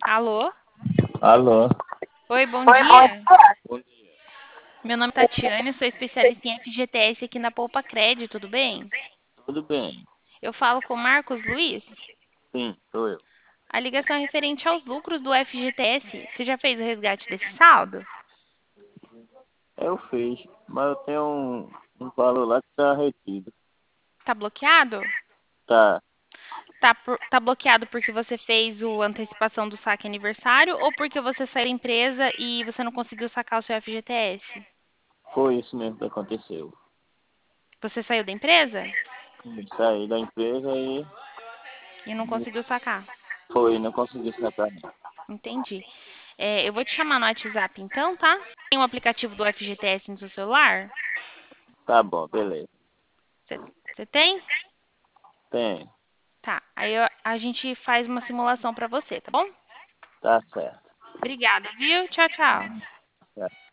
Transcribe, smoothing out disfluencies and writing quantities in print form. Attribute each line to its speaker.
Speaker 1: Alô?
Speaker 2: Alô?
Speaker 1: Oi, bom dia.
Speaker 2: Bom dia.
Speaker 1: Meu nome é Tatiane, sou especialista em FGTS aqui na Poupa Crédito, tudo bem?
Speaker 2: Tudo bem?
Speaker 1: Eu falo com Marcos Luiz.
Speaker 2: Sim, sou eu.
Speaker 1: A ligação é referente aos lucros do FGTS. Você já fez o resgate desse saldo?
Speaker 2: Eu fiz, mas eu tenho um valor lá que está retido.
Speaker 1: Tá bloqueado?
Speaker 2: Tá,
Speaker 1: Tá bloqueado porque você fez a antecipação do saque aniversário ou porque você saiu da empresa e você não conseguiu sacar o seu FGTS?
Speaker 2: foi isso mesmo que aconteceu.
Speaker 1: Você saiu da empresa
Speaker 2: Saí da empresa e
Speaker 1: e não conseguiu sacar.
Speaker 2: não consegui sacar não.
Speaker 1: Entendi. Eu vou te chamar no WhatsApp então, tá? Tem um aplicativo do FGTS no seu celular?
Speaker 2: Tá bom, beleza.
Speaker 1: Você tem?
Speaker 2: Tem,
Speaker 1: Tá. Aí a gente faz uma simulação para você, tá bom?
Speaker 2: tá certo.
Speaker 1: Obrigada, viu? Tchau, tchau.
Speaker 2: Tá.